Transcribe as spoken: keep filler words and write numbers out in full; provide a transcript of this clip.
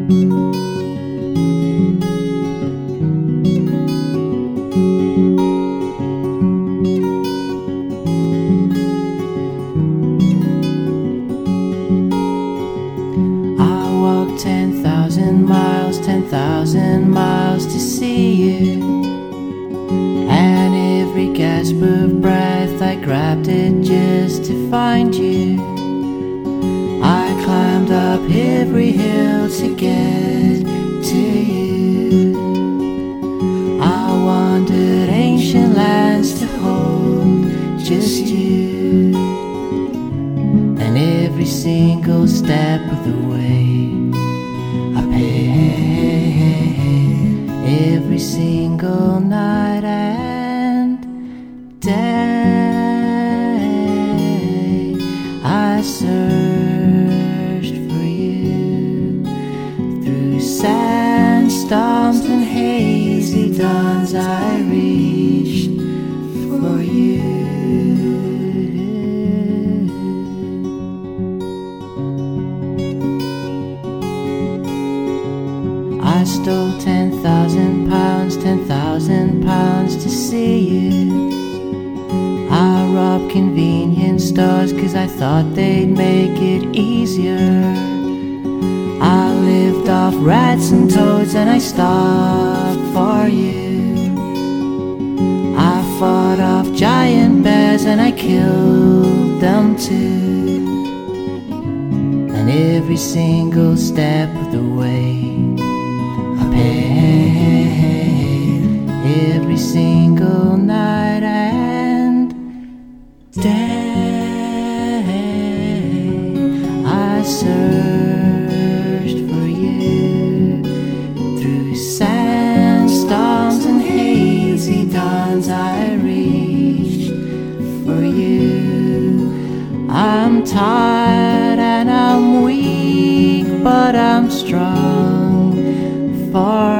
Ten thousand miles, ten thousand miles to see you. And every gasp of breath I grabbed it just to find you. I climbed up every hill to get to you. I wandered ancient lands to hold just you. And every single step of the way every single night and day I searched for you. Through sandstorms and hazy dawns I reached for you. I stole ten thousand pounds, ten thousand pounds to see you. I robbed convenience stores cause I thought they'd make it easier. I lived off rats and toads and I stopped for you. I fought off giant bears and I killed them too. And every single step of the way every single night and day I searched for you. Through sandstorms and hazy dawns I reached for you. I'm tired and I'm weak, but I'm strong for